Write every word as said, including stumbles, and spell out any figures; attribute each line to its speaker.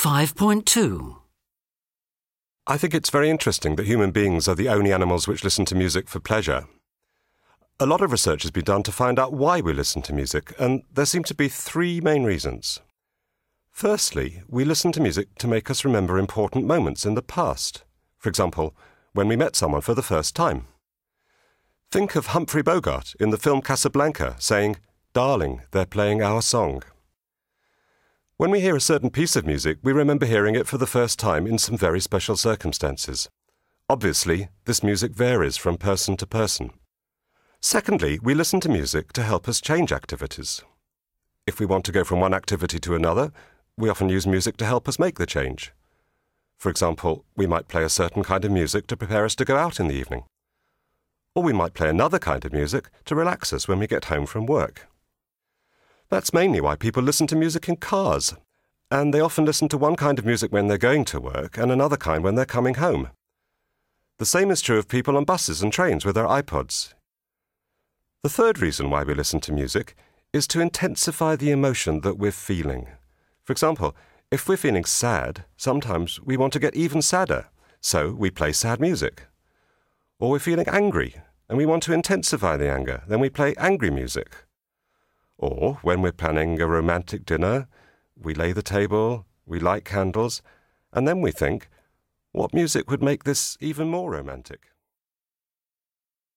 Speaker 1: five point two.
Speaker 2: I think it's very interesting that human beings are the only animals which listen to music for pleasure. A lot of research has been done to find out why we listen to music, and there seem to be three main reasons. Firstly, we listen to music to make us remember important moments in the past. For example, when we met someone for the first time. Think of Humphrey Bogart in the film Casablanca saying, "Darling, they're playing our song." When we hear a certain piece of music, we remember hearing it for the first time in some very special circumstances. Obviously, this music varies from person to person. Secondly, we listen to music to help us change activities. If we want to go from one activity to another, we often use music to help us make the change. For example, we might play a certain kind of music to prepare us to go out in the evening. Or we might play another kind of music to relax us when we get home from work. That's mainly why people listen to music in cars, and they often listen to one kind of music when they're going to work and another kind when they're coming home. The same is true of people on buses and trains with their iPods. The third reason why we listen to music is to intensify the emotion that we're feeling. For example, if we're feeling sad, sometimes we want to get even sadder, so we play sad music. Or we're feeling angry, and we want to intensify the anger, then we play angry music. Or when we're planning a romantic dinner, we lay the table, we light candles, and then we think, what music would make this even more romantic?